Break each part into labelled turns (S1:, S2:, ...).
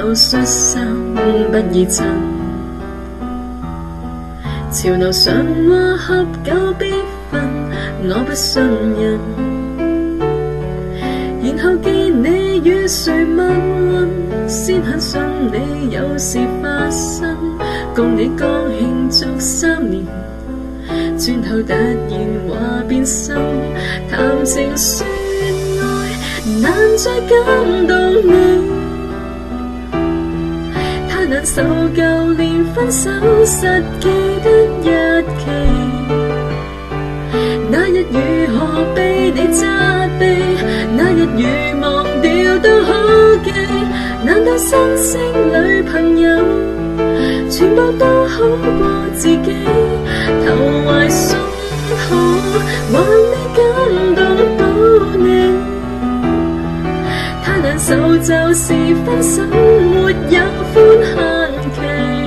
S1: 我恤衫不易襯，潮流上話合久必分，我不信任。然後見你與誰蜜運，先肯信你有事發生。共你剛慶祝3年，轉頭突然話變心，談情說愛難再感動你。太難受舊年分手實記得日期，那日如何被你責備，那日如忘掉都好記。難道新星女朋友全部都好過自己？投懷送抱，還未感動到你。太難受就是分手沒有寬限期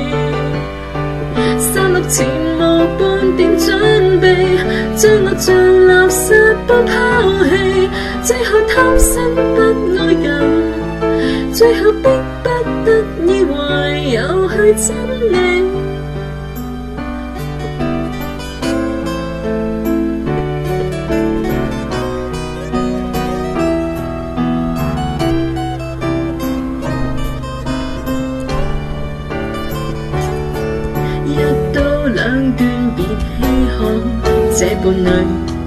S1: ，36前無半點準備，將我像垃圾般拋棄，最後貪新不愛舊，最後逼不得已唯有去憎你。一刀兩斷別稀罕這伴侶，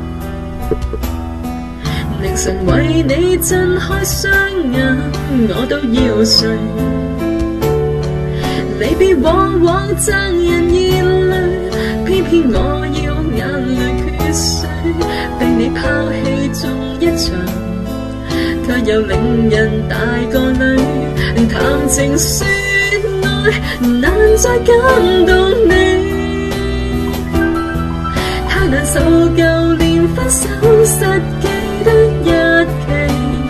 S1: 凌晨為你睜開雙眼，我都要睡。離別往往贈人熱淚，偏偏我要眼淚缺水，被你拋棄中一場，卻又令人大個淚。談情說愛難再感動你，太難受舊年分手實記得日期，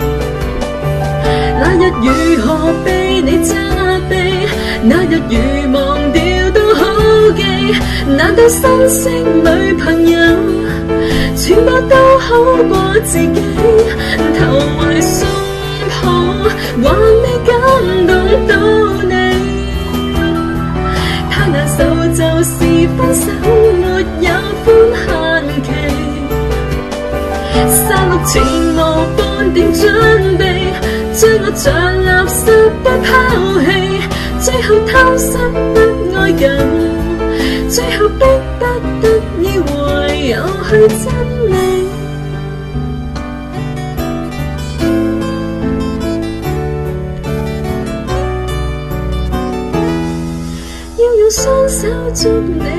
S1: 那日如何被你責備，那日如忘掉都好記。難道新星女朋友全部都好過自己？投懷送抱，還未感動到你。太難受就是分手沒有寬限期，36前無半點準備，將我像垃圾般拋棄，最後貪新不愛舊，最後逼不得已唯有去憎你。要用雙手捉你